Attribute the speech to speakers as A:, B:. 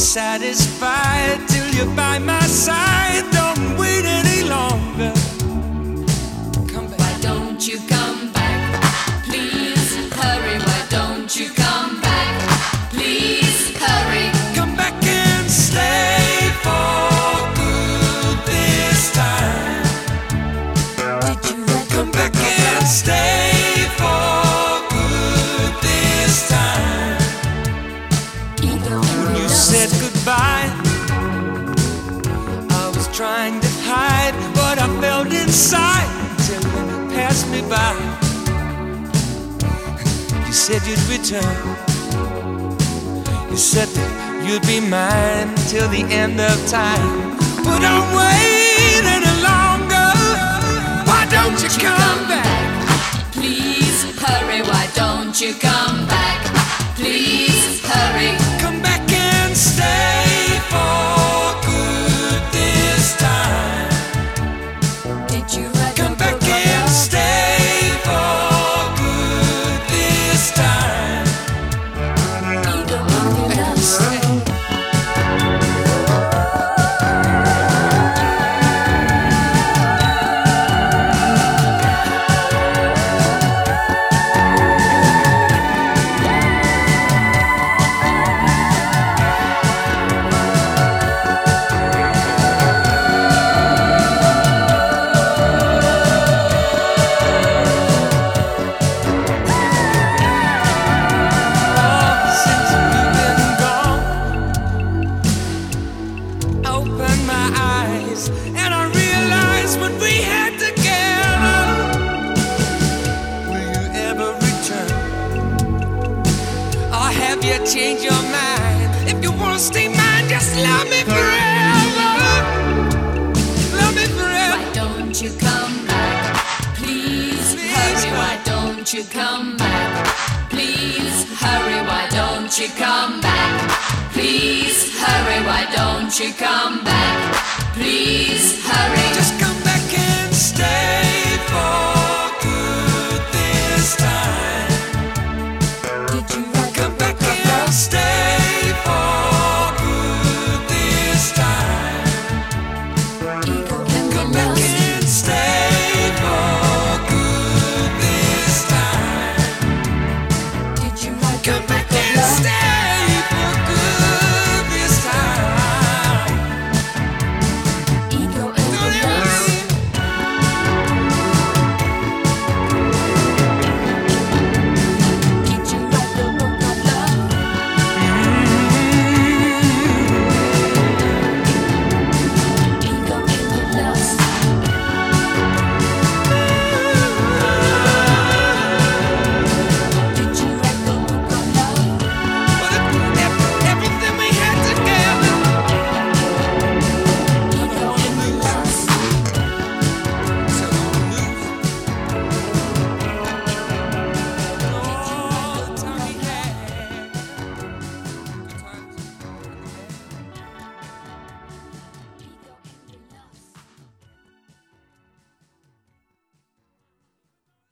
A: satisfied till you're by my side. Don't wait any longer. Come back.
B: Why don't you come back? Please hurry. Why don't you come back? Please hurry.
A: Come back and stay for good this time.
B: Did you let
A: Come back and stay for good this time. When you said goodbye, I was trying to hide what I felt inside till you passed me by. You said you'd return. You said that you'd be mine till the end of time. But don't wait any longer. Why don't you come back?
B: Please hurry. Why don't you come back? Please hurry.
A: Come back and stay for good this time.
B: Did you write
A: Come back and stay for good this time.
B: either one you love?
A: Since you've been gone, open my eyes and I realize what we had together. Will you ever return? Or have you changed your mind? If you wanna stay mine, just love me forever. Love me forever.
B: Why don't you come back? Please hurry. Why don't you come back? Please hurry. Why don't you come back? Please hurry. Why don't you come back? Please hurry.
A: Just